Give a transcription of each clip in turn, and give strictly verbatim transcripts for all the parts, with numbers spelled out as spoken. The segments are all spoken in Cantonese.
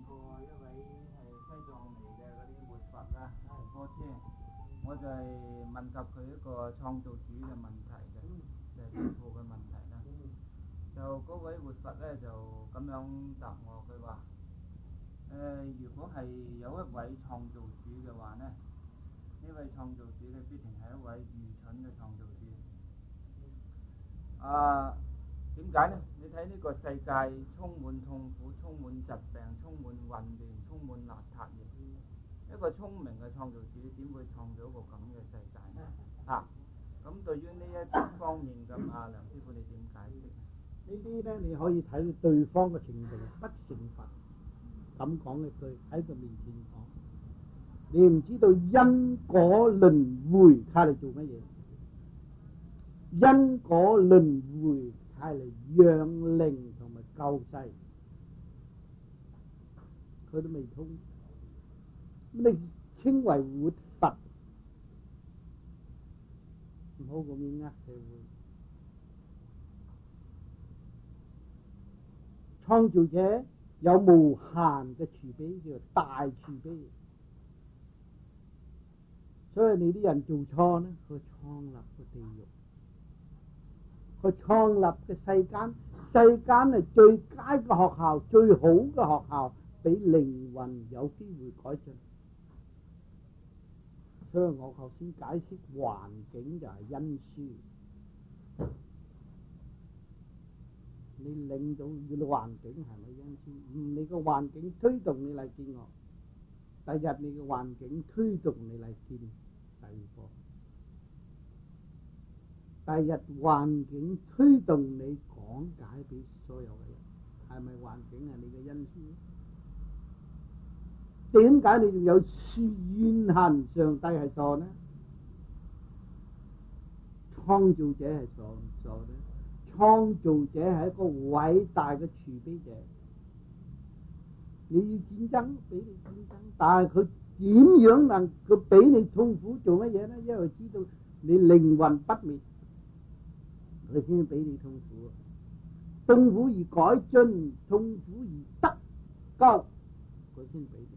過一位係西藏嚟嘅嗰啲活佛啦，波車，我就係問及佢一個創造主嘅問題嘅，就係天父嘅問題啦。就嗰位活佛咧就咁樣答我，佢話誒如果係有一位創造主嘅話呢，呢位創造主咧必定係一位愚蠢嘅創造主。啊，點解呢？你睇呢個世界充滿痛苦，充滿疾病，充滿混亂，充滿邋遢嘢。一個聰明嘅創造主點會創造一個咁嘅世界呢？啊，咁對於呢一方面咁，阿梁師傅你點解釋？ 呢啲咧你可以睇到對方嘅程度不成佛，咁講一句喺佢面前講，你唔知道因果輪迴係嚟做乜嘢？因果輪迴係嚟養靈同埋救世，佢都未通。咁你稱為活佛，唔好咁樣呃社會。創造者有無限嘅慈悲，叫做大慈悲。所以你啲人做錯呢，佢創立個地獄。佢創立嘅世間，世間係最佳嘅學校，最好嘅學校，俾靈魂有機會改進。所以我頭先解釋環境就係因素，你令到你環境係咪因素？唔，你個環境推動你嚟見我，第日你嘅環境推動你嚟見第二個。第日環境推動你講解俾所有嘅人，係咪環境係你嘅因素？點解你仲有怨恨上帝係錯呢？創造者係錯唔錯呢？創造者係一個偉大嘅慈悲者，你要戰爭俾你戰爭，但係佢點樣能佢俾你痛苦做乜嘢呢？因為知道你靈魂不滅，佢先俾你痛苦，痛苦而改進，痛苦而得救，佢先俾你。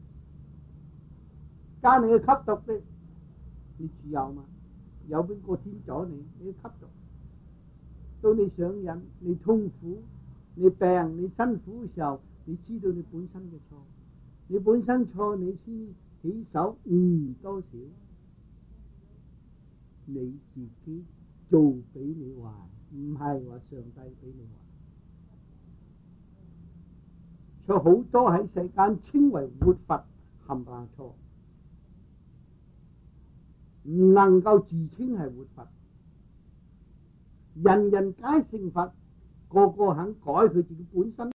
教你去吸毒的，你自由嘛？有邊個天阻你？你吸毒，到你上癮，你痛苦，你病，你辛苦嘅時候，你知道你本身嘅錯，你本身錯，你先起手悟多少，你自己做俾你還，唔係話上帝俾你還。所以好多喺世間稱為活佛，冚唪唥錯，唔能夠自稱係活佛。人人皆成佛，個個肯改佢自己本身。